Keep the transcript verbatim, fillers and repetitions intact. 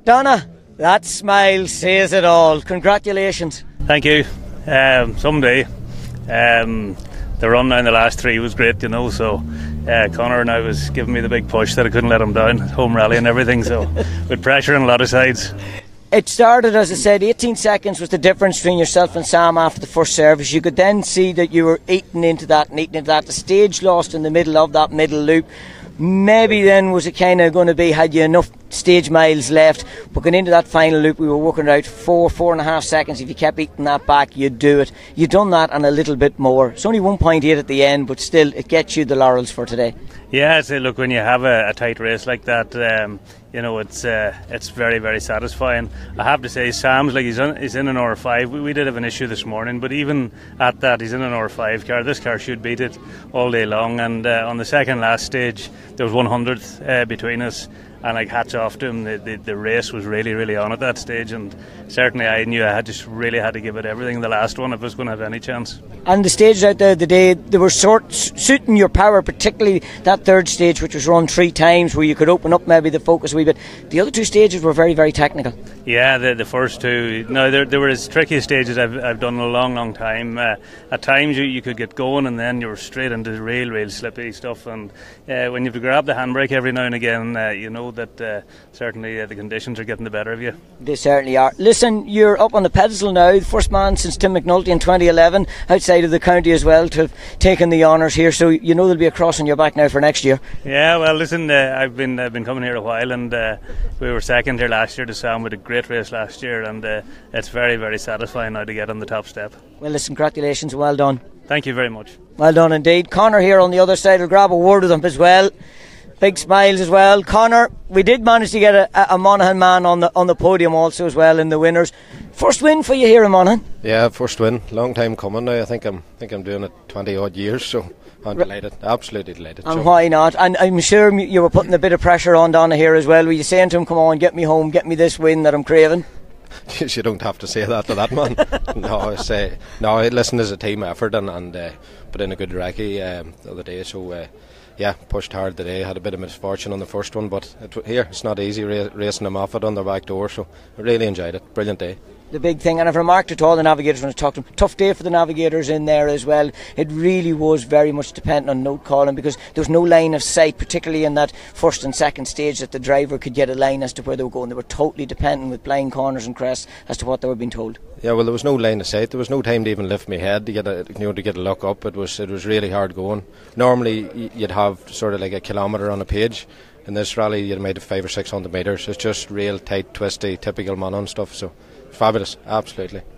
Donna, that smile says it all. Congratulations. Thank you. Um, someday. Um, the run down the last three was great, you know, so uh, Conor and I was giving me the big push that I couldn't let him down, home rally and everything, so with pressure on a lot of sides. It started, as I said, eighteen seconds was the difference between yourself and Sam after the first service. You could then see that you were eating into that and eating into that. The stage lost in the middle of that middle loop. Maybe then was it kind of going to be, had you enough stage miles left, but going into that final loop we were working it out four, four and a half seconds. If you kept eating that back, you'd do it. You've done that and a little bit more. It's only one point eight at the end, but still it gets you the laurels for today. Yeah, so look, when you have a, a tight race like that, um, you know, it's uh, it's very, very satisfying. I have to say, Sam's like he's, on, he's in an hour five. We, we did have an issue this morning, but even at that, he's in an hour five car. This car should beat it all day long. And uh, on the second last stage, there was one hundredth uh, between us. And like hats off to him, the, the, the race was really, really on at that stage, and certainly I knew I had just really had to give it everything the last one if I was going to have any chance. And the stages out there the day, they were sort suiting your power, particularly that third stage, which was run three times, where you could open up maybe the focus a wee bit. The other two stages were very, very technical. Yeah, the, the first two, no, they, they were as tricky as stages I've, I've done in a long, long time. Uh, at times you, you could get going and then you were straight into real, real slippy stuff, and uh, when you have to grab the handbrake every now and again, uh, you know that uh, certainly uh, the conditions are getting the better of you. They certainly are. Listen, you're up on the pedestal now, the first man since Tim McNulty in twenty eleven, outside of the county as well, to have taken the honours here, so you know there'll be a cross on your back now for next year. Yeah, well listen, uh, I've been uh, been coming here a while, and uh, we were second here last year to Sam with a great race last year, and uh, it's very, very satisfying now to get on the top step. Well listen, congratulations, well done. Thank you very much. Well done indeed. Conor here on the other side will grab a word with him as well. Big smiles as well. Conor, we did manage to get a, a Monaghan man on the on the podium also as well in the winners. First win for you here in Monaghan? Yeah, first win. Long time coming now. I think I'm think I'm doing it twenty odd years, so I'm delighted, absolutely delighted. And so. why not? And I'm sure you were putting a bit of pressure on Donna here as well. Were you saying to him, come on, get me home, get me this win that I'm craving? You don't have to say that to that man. no, I say no. Listen, it's a team effort, and and uh, put in a good recce um, the other day. So uh, yeah, pushed hard today. Had a bit of misfortune on the first one, but it, here it's not easy ra- racing them off it on their back door. So I really enjoyed it. Brilliant day. The big thing, and I've remarked it to all the navigators when I talked to them, tough day for the navigators in there as well. It really was very much dependent on note calling, because there was no line of sight, particularly in that first and second stage, that the driver could get a line as to where they were going. They were totally dependent with blind corners and crests as to what they were being told. Yeah, well, there was no line of sight. There was no time to even lift my head to get a, you know, to get a look up. It was it was really hard going. Normally you'd have sort of like a kilometre on a page. In this rally you might have five or six hundred metres. It's just real tight, twisty, typical Monaghan stuff. So fabulous, absolutely.